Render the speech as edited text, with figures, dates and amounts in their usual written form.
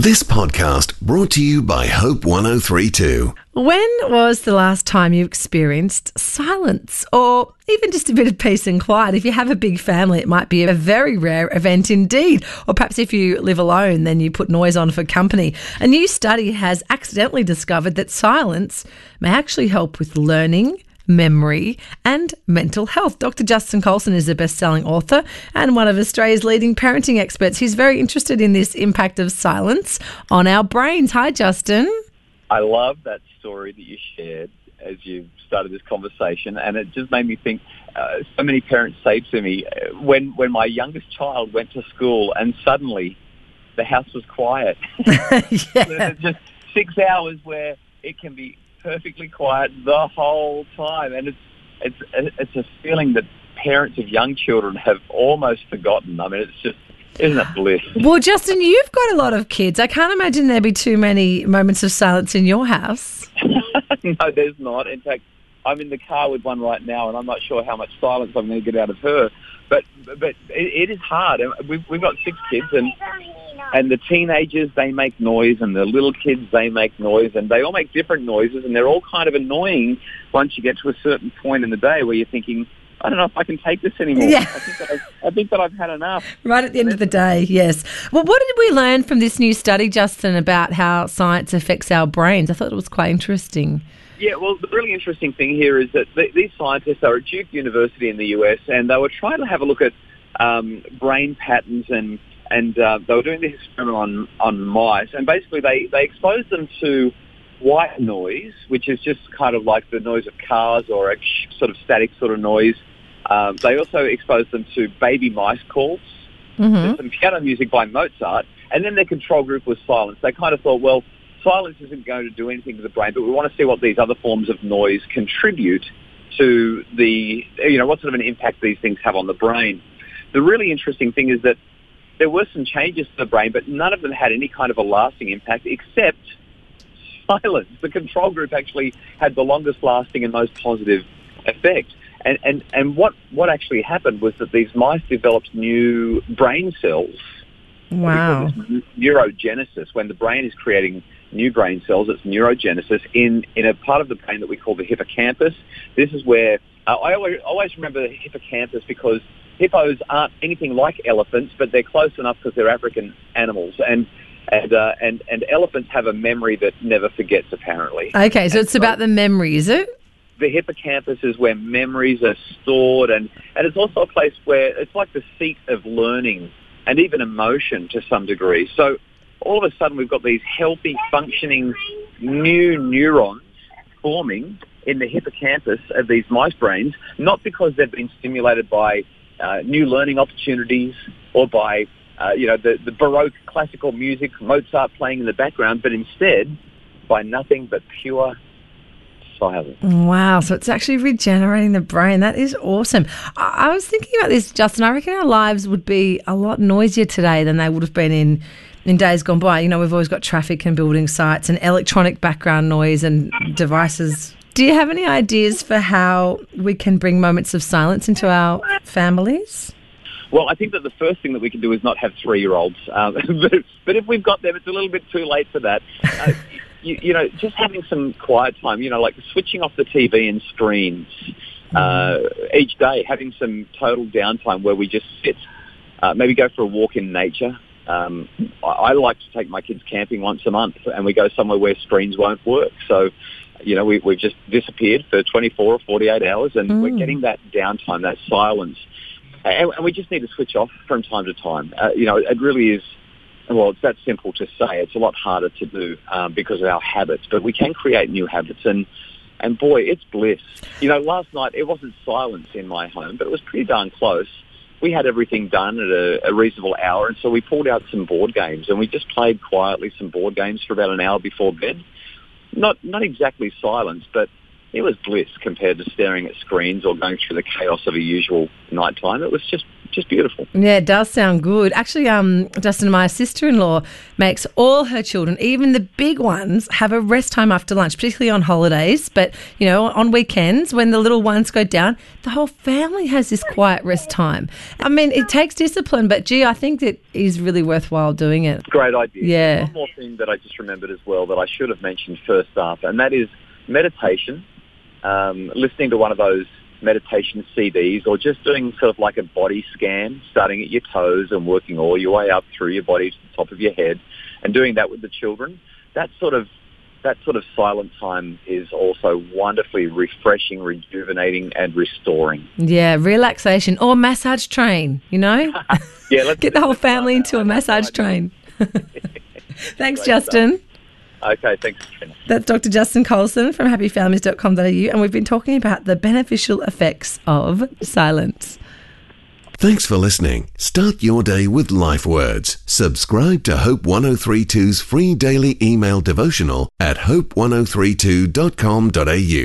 This podcast brought to you by Hope 103.2. When was the last time you experienced silence or even just a bit of peace and quiet? If you have a big family, it might be a very rare event indeed. Or perhaps if you live alone, then you put noise on for company. A new study has accidentally discovered that silence may actually help with learning, memory and mental health. Dr. Justin Colson is a best-selling author and one of Australia's leading parenting experts. He's very interested in this impact of silence on our brains. Hi, Justin. I love that story that you shared as you started this conversation, and it just made me think, so many parents say to me, when my youngest child went to school and suddenly the house was quiet. Yeah. There's just 6 hours where it can be perfectly quiet the whole time, and it's a feeling that parents of young children have almost forgotten. I mean, it's just, isn't it bliss? Well, Justin, you've got a lot of kids. I can't imagine there'd be too many moments of silence in your house. No, there's not. In fact, I'm in the car with one right now, and I'm not sure how much silence I'm going to get out of her. But it is hard. We've got 6 kids, and the teenagers, they make noise, and the little kids, they make noise, and they all make different noises, and they're all kind of annoying once you get to a certain point in the day where you're thinking, I don't know if I can take this anymore. Yeah. I think that I've had enough. Right at the end of the day, yes. Well, what did we learn from this new study, Justin, about how science affects our brains? I thought it was quite interesting. Yeah, well, the really interesting thing here is that these scientists are at Duke University in the US, and they were trying to have a look at brain patterns, and they were doing this experiment on mice, and basically they exposed them to white noise, which is just kind of like the noise of cars or a sort of static sort of noise. They also exposed them to baby mice calls, There's some piano music by Mozart, and then their control group was silence. They kind of thought, well, silence isn't going to do anything to the brain, but we want to see what these other forms of noise contribute to what sort of an impact these things have on the brain. The really interesting thing is that there were some changes to the brain, but none of them had any kind of a lasting impact except silence. The control group actually had the longest lasting and most positive effect. And what actually happened was that these mice developed new brain cells. Wow. Neurogenesis. When the brain is creating new brain cells, it's neurogenesis in a part of the brain that we call the hippocampus. This is where I always remember the hippocampus because hippos aren't anything like elephants, but they're close enough because they're African animals, and elephants have a memory that never forgets, apparently. Okay, so it's about the memory, is it? The hippocampus is where memories are stored, and it's also a place where it's like the seat of learning and even emotion to some degree. So all of a sudden we've got these healthy, functioning new neurons forming in the hippocampus of these mice brains, not because they've been stimulated by new learning opportunities or by the Baroque classical music, Mozart playing in the background, but instead by nothing but pure silence. Wow, so it's actually regenerating the brain. That is awesome. I was thinking about this, Justin. I reckon our lives would be a lot noisier today than they would have been in days gone by. You know, we've always got traffic and building sites and electronic background noise and devices. Do you have any ideas for how we can bring moments of silence into our families? Well, I think that the first thing that we can do is not have 3-year-olds. But if we've got them, it's a little bit too late for that. Just having some quiet time, like switching off the TV and screens each day, having some total downtime where we just sit, maybe go for a walk in nature. I like to take my kids camping once a month, and we go somewhere where screens won't work. So, we've just disappeared for 24 or 48 hours, and we're getting that downtime, that silence. And we just need to switch off from time to time. It really is, well, it's that simple to say. It's a lot harder to do because of our habits, but we can create new habits. And boy, it's bliss. Last night it wasn't silence in my home, but it was pretty darn close. We had everything done at a reasonable hour, and so we pulled out some board games, and we just played quietly some board games for about an hour before bed. Not exactly silence, but it was bliss compared to staring at screens or going through the chaos of a usual nighttime. It was just just beautiful. Yeah, it does sound good. Actually, Justin, my sister-in-law makes all her children, even the big ones, have a rest time after lunch, particularly on holidays. But, you know, on weekends when the little ones go down, the whole family has this quiet rest time. I mean, it takes discipline, but, gee, I think it is really worthwhile doing it. Great idea. Yeah. One more thing that I just remembered as well that I should have mentioned first up, and that is meditation. Listening to one of those meditation CDs, or just doing sort of like a body scan, starting at your toes and working all your way up through your body to the top of your head, and doing that with the children. That sort of silent time is also wonderfully refreshing, rejuvenating, and restoring. Yeah, relaxation or massage train, you know? Yeah, let's get the whole family into a massage train. Thanks, Great Justin. stuff. Okay, thanks. That's Dr. Justin Colson from happyfamilies.com.au, and we've been talking about the beneficial effects of silence. Thanks for listening. Start your day with Life Words. Subscribe to Hope 1032's free daily email devotional at hope1032.com.au.